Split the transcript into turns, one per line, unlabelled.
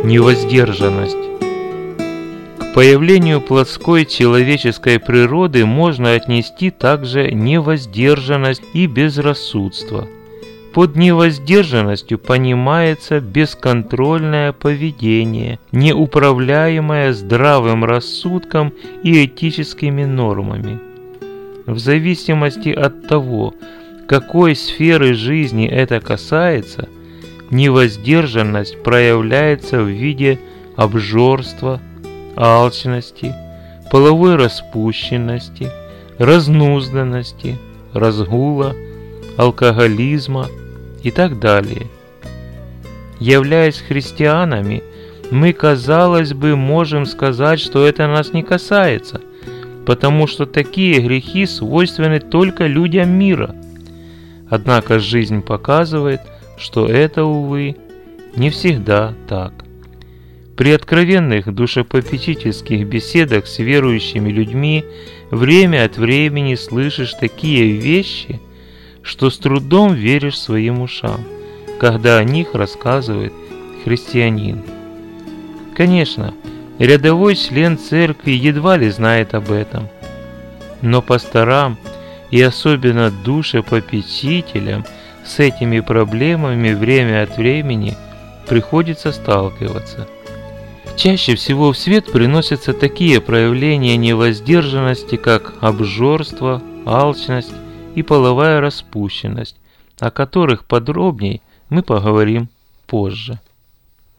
Невоздержанность. К появлению плотской человеческой природы можно отнести также невоздержанность и безрассудство. Под невоздержанностью понимается бесконтрольное поведение, неуправляемое здравым рассудком и этическими нормами. В зависимости от того, какой сферы жизни это касается, невоздержанность проявляется в виде обжорства, алчности, половой распущенности, разнузданности, разгула, алкоголизма и так далее. Являясь христианами, мы, казалось бы, можем сказать, что это нас не касается, потому что такие грехи свойственны только людям мира. Однако жизнь показывает, что это, увы, не всегда так. При откровенных душепопечительских беседах с верующими людьми время от времени слышишь такие вещи, что с трудом веришь своим ушам, когда о них рассказывает христианин. Конечно, рядовой член церкви едва ли знает об этом, но пасторам и особенно душепопечителям с этими проблемами время от времени приходится сталкиваться. Чаще всего в свет приносятся такие проявления невоздержанности, как обжорство, алчность и половая распущенность, о которых подробней мы поговорим позже.